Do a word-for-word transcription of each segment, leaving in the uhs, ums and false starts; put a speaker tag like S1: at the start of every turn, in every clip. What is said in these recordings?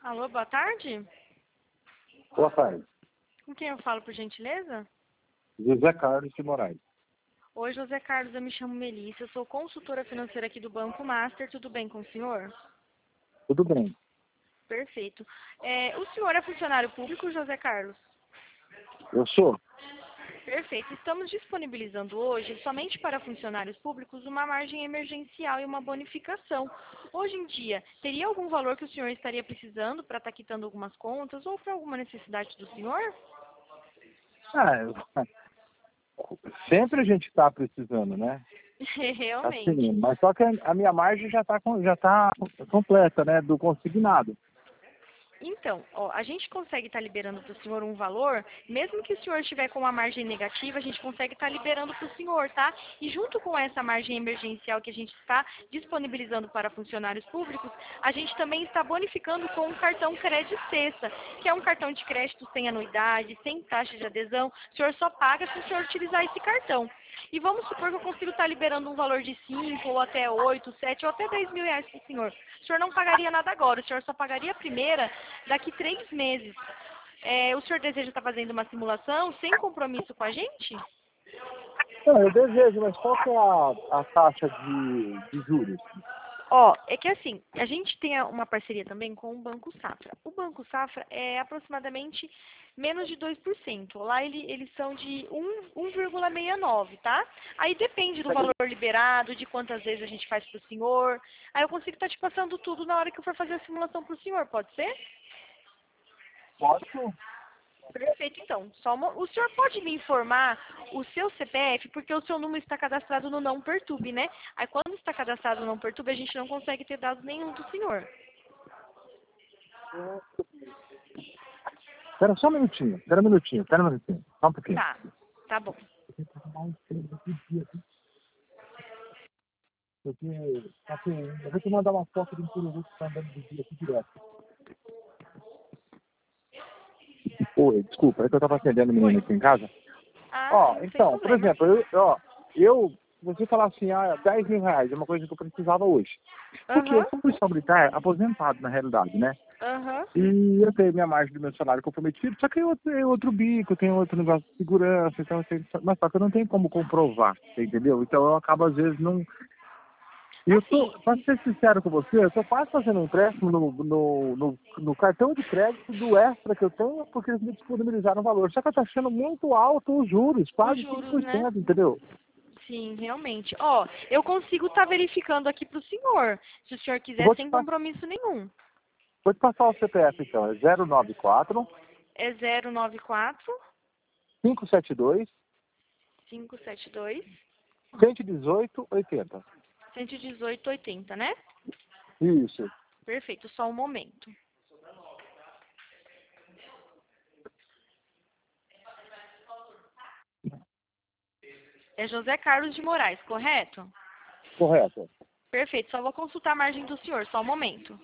S1: Alô, boa tarde.
S2: Boa tarde.
S1: Com quem eu falo, por gentileza?
S2: José Carlos de Moraes.
S1: Oi, José Carlos, eu me chamo Melissa, eu sou consultora financeira aqui do Banco Master, tudo bem com o senhor?
S2: Tudo bem.
S1: Perfeito. É, o senhor é funcionário público, José Carlos?
S2: Eu sou?
S1: Perfeito. Estamos disponibilizando hoje, somente para funcionários públicos, uma margem emergencial e uma bonificação. Hoje em dia, teria algum valor que o senhor estaria precisando para estar quitando algumas contas ou para alguma necessidade do senhor?
S2: Ah, eu- sempre a gente está precisando, né? Assim,
S1: Realmente.
S2: mas só que a minha margem já está já tá completa, né? Do consignado.
S1: Então, ó, a gente consegue estar liberando para o senhor um valor, mesmo que o senhor estiver com uma margem negativa, a gente consegue estar liberando para o senhor, tá? E junto com essa margem emergencial que a gente está disponibilizando para funcionários públicos, a gente também está bonificando com um cartão Crédito Sexta, que é um cartão de crédito sem anuidade, sem taxa de adesão. O senhor só paga se o senhor utilizar esse cartão. E vamos supor que eu consigo estar liberando um valor de cinco ou até oito, sete ou até dez mil reais para o senhor. O senhor não pagaria nada agora, o senhor só pagaria a primeira daqui três meses. É, o senhor deseja estar fazendo uma simulação sem compromisso com a gente?
S2: Não, eu desejo, mas qual que é a, a taxa de, de juros?
S1: Ó, é que assim, a gente tem uma parceria também com o Banco Safra. O Banco Safra é aproximadamente menos de dois por cento. Lá ele, eles são de um vírgula sessenta e nove, tá? Aí depende do valor liberado, de quantas vezes a gente faz para o senhor. Aí eu consigo estar te passando tudo na hora que eu for fazer a simulação para o senhor, pode ser?
S2: Pode.
S1: Perfeito, então. Só uma... O senhor pode me informar o seu C P F, porque o seu número está cadastrado no Não Perturbe, né? Aí quando está cadastrado no Não Perturbe, a gente não consegue ter dados nenhum do senhor.
S2: Espera só um minutinho, espera um minutinho, espera um minutinho. Só um pouquinho.
S1: Tá, tá bom.
S2: Porque, assim, eu vou te mandar uma foto de um curuzu que está andando de dia aqui direto. Oi, desculpa, é que eu estava atendendo o menino
S1: Oi.
S2: aqui em casa.
S1: Ah,
S2: Ó,
S1: sim, sem
S2: então, por
S1: problema.
S2: exemplo, eu, ó, eu, você falar assim, ah, dez mil reais é uma coisa que eu precisava hoje. Porque eu
S1: Aham,
S2: sou policial militar aposentado, na realidade, né?
S1: aham.
S2: E eu tenho minha margem do meu salário comprometido, só que eu tenho outro bico, tenho outro negócio de segurança, então, assim, mas só que eu não tenho como comprovar, você entendeu? Então eu acabo, às vezes, não. E eu tô,
S1: Assim,
S2: pra ser sincero com você, eu tô quase fazendo um empréstimo no, no, no, no cartão de crédito do extra que eu tenho, porque eles me disponibilizaram o valor. Só que eu tô achando muito alto os juros,
S1: os
S2: quase cinco
S1: juros,
S2: por
S1: né?
S2: cento, entendeu?
S1: Sim, realmente. Ó, eu consigo estar verificando aqui pro senhor, se o senhor
S2: Eu
S1: quiser,
S2: vou te,
S1: sem
S2: pa-
S1: compromisso nenhum.
S2: vou te passar o C P F então, é zero nove quatro,
S1: É zero nove quatro,
S2: cinco sete dois,
S1: cinco sete dois,
S2: cento e dezoito, oitenta.
S1: cento e dezoito oitenta, né?
S2: Isso.
S1: Perfeito, só um momento. É José Carlos de Moraes, correto?
S2: Correto.
S1: Perfeito, só vou consultar a margem do senhor, só um momento.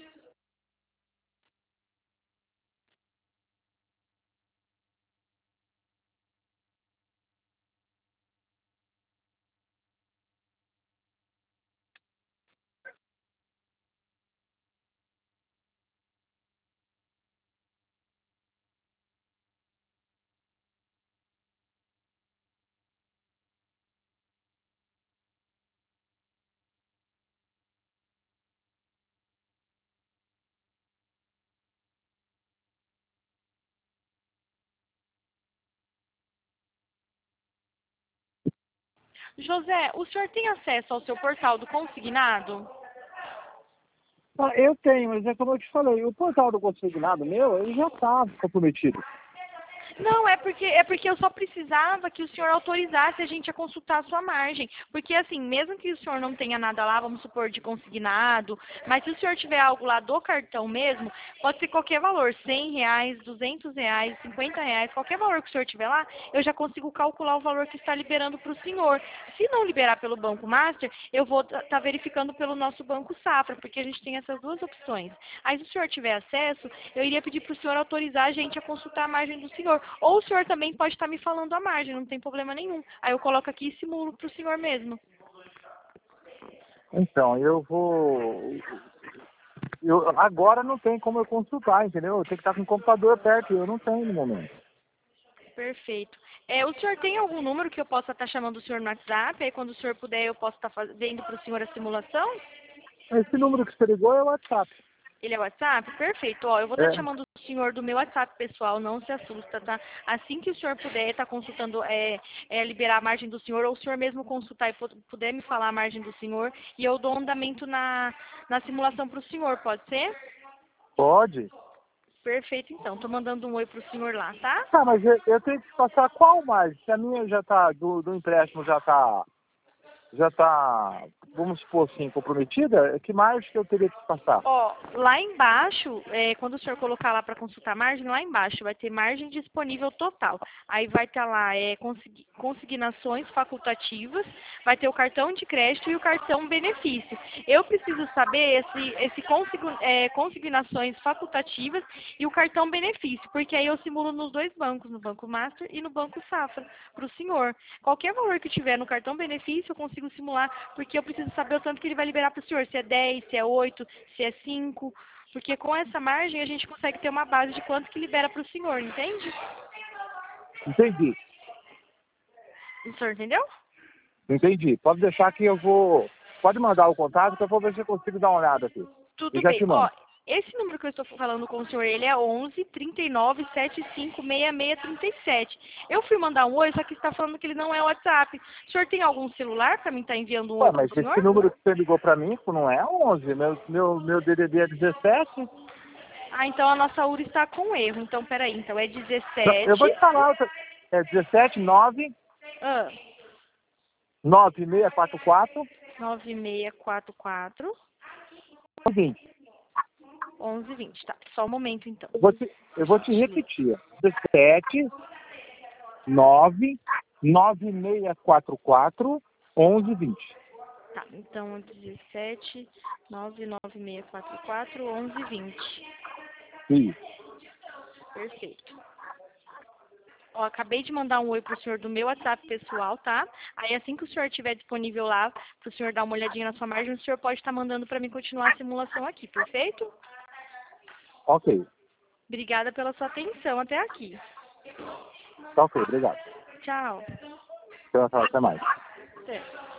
S1: José, o senhor tem acesso ao seu portal do consignado?
S2: Ah, eu tenho, mas é como eu te falei, o portal do consignado meu, ele já está comprometido.
S1: Não, é porque é porque eu só precisava que o senhor autorizasse a gente a consultar a sua margem. Porque assim, mesmo que o senhor não tenha nada lá, vamos supor, de consignado, mas se o senhor tiver algo lá do cartão mesmo, pode ser qualquer valor, cem reais, duzentos reais, cinquenta reais, qualquer valor que o senhor tiver lá, eu já consigo calcular o valor que está liberando para o senhor. Se não liberar pelo Banco Master, eu vou estar verificando pelo nosso Banco Safra, porque a gente tem essas duas opções. Aí se o senhor tiver acesso, eu iria pedir para o senhor autorizar a gente a consultar a margem do senhor. Ou o senhor também pode estar me falando a margem, não tem problema nenhum. Aí eu coloco aqui e simulo para o senhor mesmo.
S2: Então, eu vou. eu, agora não tem como eu consultar, entendeu? Eu tenho que estar com o computador perto, e eu não tenho no momento.
S1: Perfeito. É, o senhor tem algum número que eu possa estar chamando o senhor no WhatsApp? Aí quando o senhor puder eu posso estar faz... vendo para o senhor a simulação?
S2: Esse número que você ligou é o WhatsApp.
S1: Ele é WhatsApp? Perfeito. Ó, eu vou estar
S2: É.
S1: chamando o senhor do meu WhatsApp pessoal, não se assusta, tá? Assim que o senhor puder estar consultando, é, é, liberar a margem do senhor, ou o senhor mesmo consultar e pu- puder me falar a margem do senhor, e eu dou andamento na, na simulação para o senhor, pode ser?
S2: Pode?
S1: Perfeito, então. Tô mandando um oi pro senhor lá, tá?
S2: Tá, mas eu, eu tenho que passar qual margem? Se a minha já tá, do, do empréstimo já tá, já tá, vamos supor assim, comprometida, que margem que eu teria que passar?
S1: Ó, lá embaixo, é, quando o senhor colocar lá para consultar a margem, lá embaixo vai ter margem disponível total. Aí vai estar lá é, consigui- consignações facultativas, vai ter o cartão de crédito e o cartão benefício. Eu preciso saber esse, esse consigu- é, consignações facultativas e o cartão benefício, porque aí eu simulo nos dois bancos, no Banco Master e no Banco Safra, para o senhor. Qualquer valor que tiver no cartão benefício, eu consigo simular, porque eu preciso saber o tanto que ele vai liberar para o senhor, se é dez, se é oito, se é cinco, porque com essa margem a gente consegue ter uma base de quanto que libera para o senhor, entende?
S2: Entendi,
S1: O senhor entendeu?
S2: entendi. Pode deixar que eu vou, pode mandar o contato que eu vou ver se eu consigo dar uma olhada aqui. Eu
S1: Tudo
S2: já
S1: bem.
S2: te
S1: Ó,
S2: mando.
S1: esse número que eu estou falando com o senhor, ele é onze, trinta e nove, setenta e cinco, sessenta e seis, trinta e sete. Eu fui mandar um oi, só que está falando que ele não é WhatsApp. O senhor tem algum celular para mim estar enviando um
S2: Ué,
S1: oi para
S2: mas
S1: o
S2: esse
S1: senhor?
S2: número que você ligou pra mim não é onze, meu, meu, meu D D D é dezessete.
S1: Ah, então a nossa U R está com erro. Então, peraí. Então é
S2: Não, eu vou
S1: dezessete.
S2: te falar, outra- é dezessete, nove,
S1: Ah,
S2: nove seis quatro quatro,
S1: nove seis quatro quatro,
S2: vinte.
S1: onze vinte. Tá, só um momento então.
S2: Eu vou te, eu vou te repetir. dezessete, nove, nove seis quatro quatro, onze vinte.
S1: Tá, então dezessete, nove nove seis quatro quatro, onze vinte.
S2: Isso.
S1: Perfeito. Ó, acabei de mandar um oi pro senhor do meu WhatsApp pessoal, tá? Aí assim que o senhor estiver disponível lá, pro senhor dar uma olhadinha na sua margem, o senhor pode estar mandando para mim continuar a simulação aqui, perfeito?
S2: Ok.
S1: Obrigada pela sua atenção até aqui.
S2: Tá ok, obrigado.
S1: Tchau.
S2: Então, até mais.
S1: Até.